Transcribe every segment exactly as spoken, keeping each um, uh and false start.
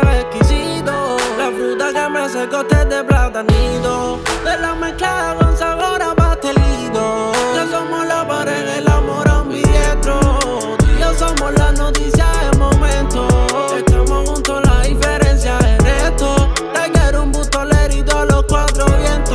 sabe exquisito. La fruta que me hace cóctel de platanito, de la mezcla con sabor a pastelito. Ya somos la pareja, el amor ambidiestro. Tú y yo somos la noticia del momento. Estamos juntos, la diferencia es esto. Te quiero un bustolerito a los cuatro vientos.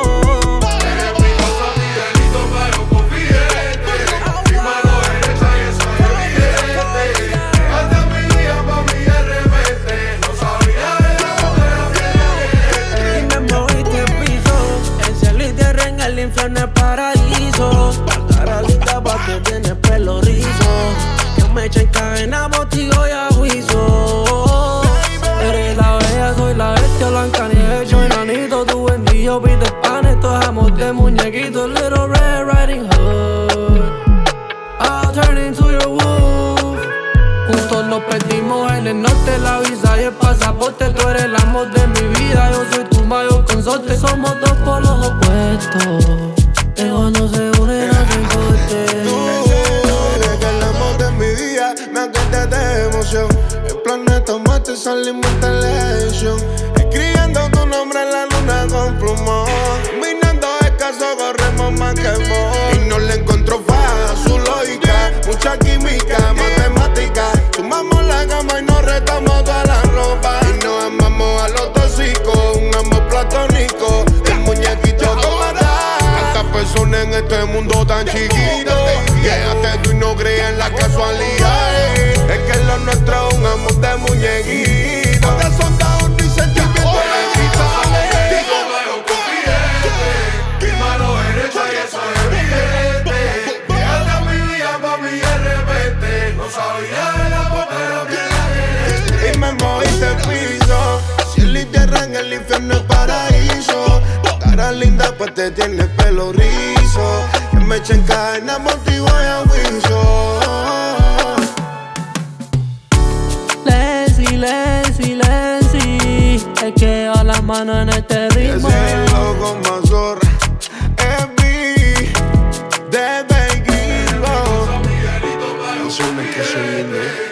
El infierno es paraíso. La cara linda pa' que tienes pelo rizo. Que me echen cadena, motivo y a juicio. Eres la bella, soy la bestia, blanca nieve, yo enanito. Tu bendijo, Peter Pan, esto es amor de muñequito. Little Red Riding Hood, I'll turn into your wolf. Juntos nos perdimos en el norte, la visa y el pasaporte. Tú eres el amor de mi vida, yo soy tu mayor consorte. Somos dos polos opuestos, que cuando se unen hacen corte. Tú eres el amor de mi día, me acuerdas de emoción. El planeta Marte salimos en televisión, escribiendo tu nombre en la luna con plumón. Minando escaso, corremos más que vos. Y no le encontró faja, su lógica, mucha química, matemática. Sumamos la gama y nos retamos toda la ropa. Y nos amamos a los tóxicos, un amor platónico. El muñequito como tantas personas en este mundo tan chiquito. Llegaste tú y no crees en la casualidad. Es que lo nuestro es un amor de muñequito. De soldados ni sentimientos. Digo, veo confiante, mi mano derecha y eso es evidente. Llegaste a mi vida, mami, de repente. No sabía el amor, pero bien. Y me moviste el piso. Cielo y tierra en el infierno es paraíso. Cara linda, pues te tienes pelo rizo. Que me echen cadena, motivo y a juicio. Lenzi, Lenzi, Lenzi, es que a las manos en este ritmo. Ese loco mazorra es mi de Baby Grillo. Canciones que son lindas.